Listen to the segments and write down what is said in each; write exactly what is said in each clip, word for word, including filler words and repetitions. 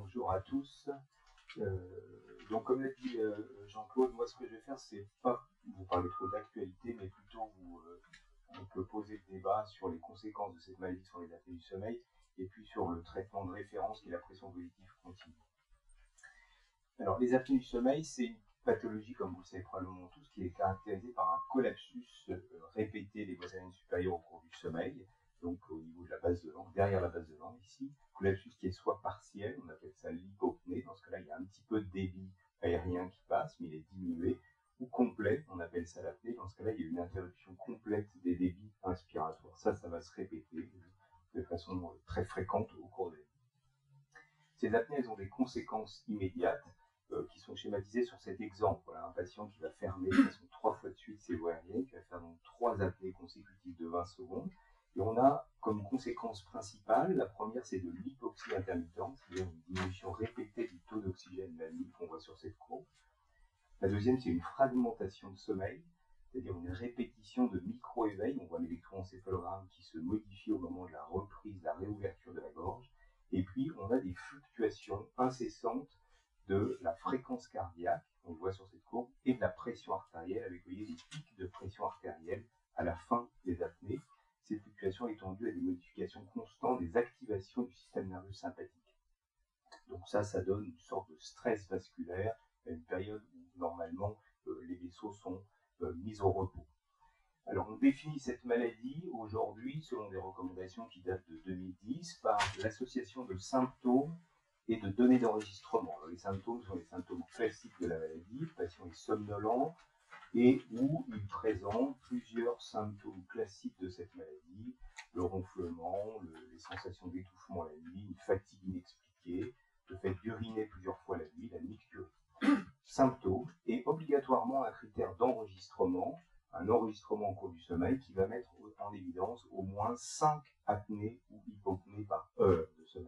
bonjour à tous. Euh, donc comme l'a dit euh, Jean-Claude, moi ce que je vais faire, c'est pas vous parler trop d'actualité, mais plutôt vous euh, on peut poser le débat sur les conséquences de cette maladie sur les apnées du sommeil, et puis sur le traitement de référence qui est la pression positive continue. Alors les apnées du sommeil, c'est une pathologie, comme vous le savez probablement tous, qui est caractérisée par un collapsus euh, répété des voies aériennes supérieures au cours du sommeil, donc au niveau de la base de langue, derrière la base de langue ici, collapsus qui est soit partiel, on appelle ça l'hypopnée, dans ce cas-là il y a un petit peu de débit aérien qui passe, mais il est diminué, ou complet, on appelle ça l'apnée, dans ce cas-là il y a une interruption complète des débits inspiratoires. Ça, ça va se répéter de façon très fréquente au cours des nuits. Ces apnées, elles ont des conséquences immédiates, Euh, qui sont schématisés sur cet exemple. Voilà, un patient qui va fermer de façon trois fois de suite ses voies aériennes, qui va faire donc trois apnées consécutives de vingt secondes. Et on a comme conséquence principale, la première c'est de l'hypoxie intermittente, c'est-à-dire une diminution répétée du taux d'oxygène la nuit qu'on voit sur cette courbe. La deuxième c'est une fragmentation de sommeil, c'est-à-dire une répétition de micro-éveils. On voit l'électroencéphalogramme qui se modifie au moment de la reprise, la réouverture de la gorge. Et puis on a des fluctuations incessantes de la fréquence cardiaque, on le voit sur cette courbe, et de la pression artérielle, avec vous voyez, des pics de pression artérielle à la fin des apnées. Ces fluctuations étant dues à des modifications constantes des activations du système nerveux sympathique. Donc ça, ça donne une sorte de stress vasculaire à une période où normalement euh, les vaisseaux sont euh, mis au repos. Alors on définit cette maladie aujourd'hui, selon des recommandations qui datent de deux mille dix, par l'association de symptômes et de données d'enregistrement. Les symptômes sont les symptômes classiques de la maladie. Le patient est somnolent et où il présente plusieurs symptômes classiques de cette maladie, le ronflement, le, les sensations d'étouffement la nuit, une fatigue inexpliquée, le fait d'uriner plusieurs fois la nuit, la nicturie. Symptômes et obligatoirement un critère d'enregistrement, un enregistrement au cours du sommeil qui va mettre en évidence au moins cinq apnées ou hypopnées par heure de sommeil.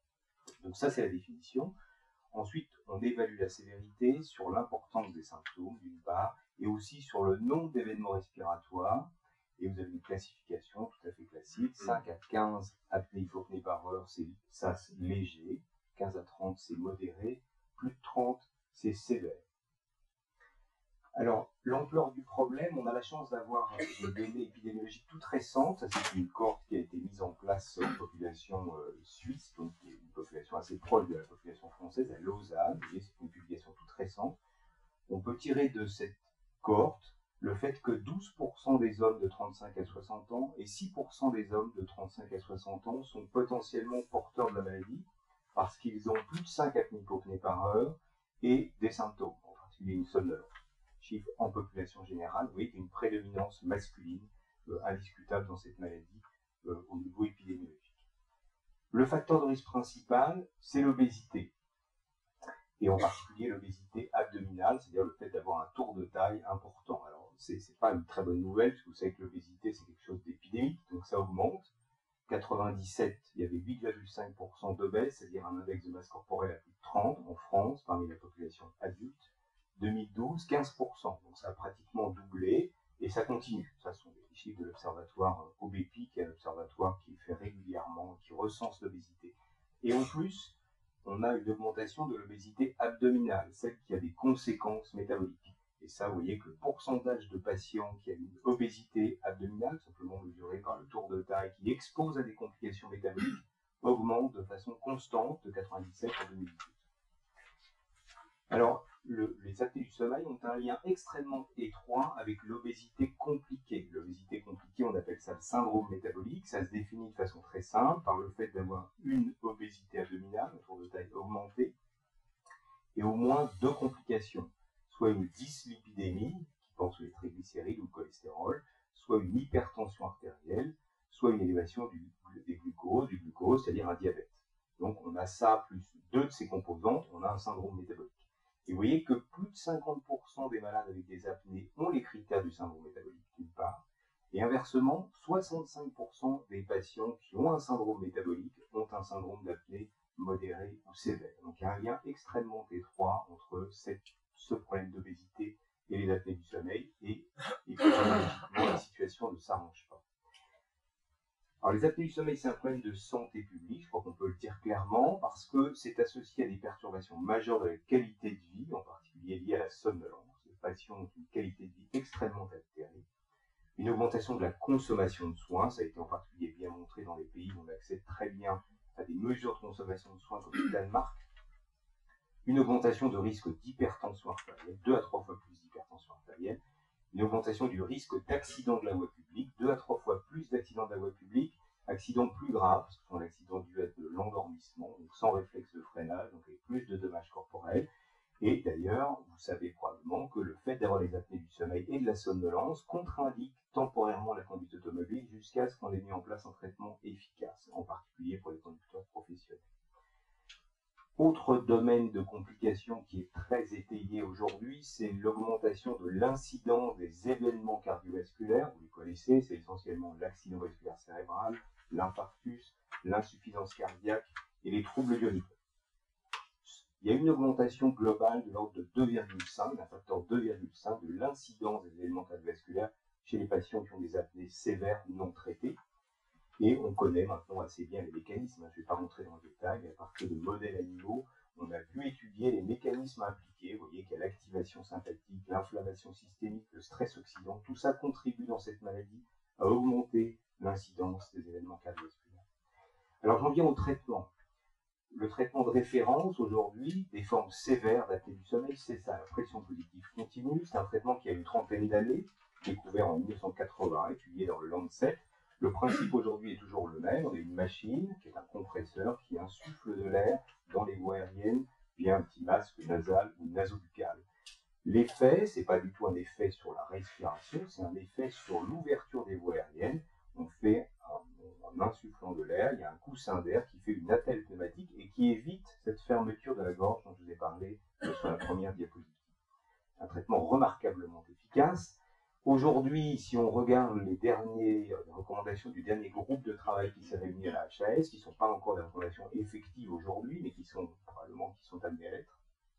Donc ça, c'est la définition. Ensuite, on évalue la sévérité sur l'importance des symptômes, d'une part, et aussi sur le nombre d'événements respiratoires. Et vous avez une classification tout à fait classique. cinq à quinze apnées hypopnées par heure, c'est ça, c'est léger. quinze à trente, c'est modéré. Plus de trente, c'est sévère. Alors, l'ampleur du problème, on a la chance d'avoir des données épidémiologiques toutes récentes. C'est une cohorte qui a été mise en place en population euh, suisse, donc une population assez proche de la population française, à Lausanne, et c'est une publication toute récente. On peut tirer de cette cohorte le fait que douze pour cent des hommes de trente-cinq à soixante ans et six pour cent des hommes de trente-cinq à soixante ans sont potentiellement porteurs de la maladie parce qu'ils ont plus de cinq apnées hypopnées par heure et des symptômes, en particulier une somnolence. Chiffre en population générale, vous voyez qu'il y a une prédominance masculine euh, indiscutable dans cette maladie euh, au niveau épidémiologique. Le facteur de risque principal, c'est l'obésité, et en particulier l'obésité abdominale, c'est-à-dire le fait d'avoir un tour de taille important. Alors, c'est n'est pas une très bonne nouvelle, parce que vous savez que l'obésité, c'est quelque chose d'épidémique, donc ça augmente. quatre-vingt-dix-sept, il y avait huit virgule cinq pour cent d'obèses, c'est-à-dire un index de masse corporelle à plus de trente en France, parmi la population adulte. deux mille douze, quinze pour cent, donc ça a pratiquement doublé, et ça continue. Ça sont des chiffres de l'observatoire O B P, qui est un observatoire qui fait régulièrement, qui recense l'obésité. Et en plus, on a une augmentation de l'obésité abdominale, celle qui a des conséquences métaboliques. Et ça, vous voyez que le pourcentage de patients qui ont une obésité abdominale, simplement mesurée par le tour de taille, qui expose à des complications métaboliques, augmente de façon constante de quatre-vingt-dix-sept à deux mille dix-huit. Alors, le, les apnées du sommeil ont un lien extrêmement étroit avec l'obésité compliquée. L'obésité compliquée, on appelle ça le syndrome métabolique. Ça se définit de façon très simple par le fait d'avoir une obésité abdominale, un tour de taille augmenté, et au moins deux complications. Soit une dyslipidémie, qui porte sur les triglycérides ou le cholestérol, soit une hypertension artérielle, soit une élévation du, des glucoses, du glucose, c'est-à-dire un diabète. Donc on a ça plus deux de ces composantes, on a un syndrome métabolique. Et vous voyez que plus de cinquante pour cent des malades avec des apnées ont les critères du syndrome métabolique, d'une part, et inversement, soixante-cinq pour cent des patients qui ont un syndrome métabolique ont un syndrome d'apnée modéré ou sévère. Donc il y a un lien extrêmement étroit entre cette, ce problème d'obésité et les apnées du sommeil, et épidémiologiquement, la situation ne s'arrange pas. Alors les apnées du sommeil, c'est un problème de santé publique, je crois qu'on peut le dire clairement, parce que c'est associé à des perturbations majeures de la qualité de vie, en particulier liées à la somnolence. Les patients ont une qualité de vie extrêmement altérée. Une augmentation de la consommation de soins, ça a été en particulier bien montré dans les pays où on accède très bien à des mesures de consommation de soins comme le Danemark. Une augmentation de risque d'hypertension artérielle, deux à trois fois plus d'hypertension artérielle. Une augmentation du risque d'accident de la voie publique, deux à trois fois plus d'accidents de la voie publique, accidents plus graves, ce sont l'accident dû à de l'endormissement, donc sans réflexe de freinage, donc avec plus de dommages corporels. Et d'ailleurs, vous savez probablement que le fait d'avoir les apnées du sommeil et de la somnolence contre-indique temporairement la conduite automobile jusqu'à ce qu'on ait mis en place un traitement efficace, en particulier pour les conducteurs professionnels. Autre domaine de complication qui est très étayé aujourd'hui, c'est l'augmentation de l'incidence des événements cardiovasculaires. Vous les connaissez, c'est essentiellement l'accident vasculaire cérébral, l'infarctus, l'insuffisance cardiaque et les troubles du rythme. Il y a une augmentation globale de l'ordre de deux virgule cinq, d'un facteur deux virgule cinq de l'incidence des événements cardiovasculaires chez les patients qui ont des apnées sévères non traitées. Et on connaît maintenant assez bien les mécanismes, je ne vais pas rentrer dans le détail, à partir de modèles animaux, on a pu étudier les mécanismes impliqués, vous voyez qu'il y a l'activation sympathique, l'inflammation systémique, le stress oxydant, tout ça contribue dans cette maladie à augmenter l'incidence des événements cardiovasculaires. Alors j'en viens au traitement. Le traitement de référence aujourd'hui, des formes sévères d'apnée du sommeil, c'est ça, la pression positive continue, c'est un traitement qui a une trentaine d'années, découvert en mille neuf cent quatre-vingts, étudié dans le Lancet. Le principe aujourd'hui est toujours le même, on a une machine qui est un compresseur qui insuffle de l'air dans les voies aériennes via un petit masque nasal ou nasobuccal. L'effet, ce n'est pas du tout un effet sur la respiration, c'est un effet sur l'ouverture des voies aériennes. On fait, un, en insufflant de l'air, il y a un coussin d'air qui fait une attelle pneumatique et qui évite cette fermeture de la gorge dont je vous ai parlé sur la première diapositive. Un traitement remarquablement efficace. Aujourd'hui, si on regarde les dernières les recommandations du dernier groupe de travail qui s'est réuni à la H A S, qui ne sont pas encore des recommandations effectives aujourd'hui, mais qui sont probablement qui sont amenées à l'être,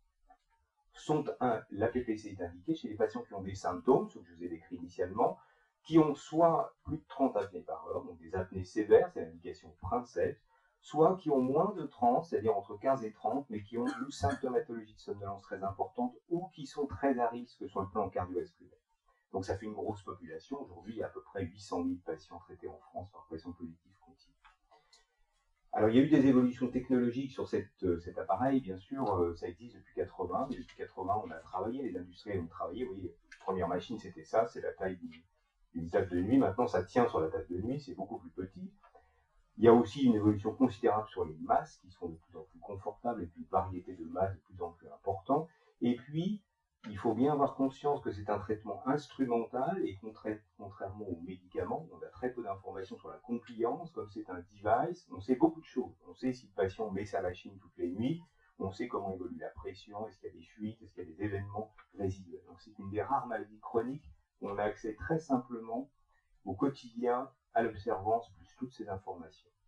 sont un, l'A P P C est indiqué chez les patients qui ont des symptômes, ceux que je vous ai décrits initialement, qui ont soit plus de trente apnées par heure, donc des apnées sévères, c'est l'indication princesse, soit qui ont moins de trente, c'est-à-dire entre quinze et trente, mais qui ont une symptomatologie de somnolence très importante ou qui sont très à risque sur le plan cardiovasculaire. Donc ça fait une grosse population. Aujourd'hui, il y a à peu près huit cent mille patients traités en France par pression positive continue. Alors il y a eu des évolutions technologiques sur cette, euh, cet appareil, bien sûr, euh, ça existe depuis quatre-vingts, mais depuis quatre-vingts, on a travaillé, les industriels ont travaillé. Vous voyez, la première machine, c'était ça, c'est la taille d'une table de nuit. Maintenant, ça tient sur la table de nuit, c'est beaucoup plus petit. Il y a aussi une évolution considérable sur les masques, qui sont de plus en plus confortables, et puis une variété de masques de plus en plus importante. Et puis, il faut bien avoir conscience que c'est un traitement instrumental et contrairement aux médicaments, on a très peu d'informations sur la compliance, comme c'est un device, on sait beaucoup de choses. On sait si le patient met sa machine toutes les nuits, on sait comment évolue la pression, est-ce qu'il y a des fuites, est-ce qu'il y a des événements résiduels. Donc c'est une des rares maladies chroniques où on a accès très simplement au quotidien à l'observance plus toutes ces informations.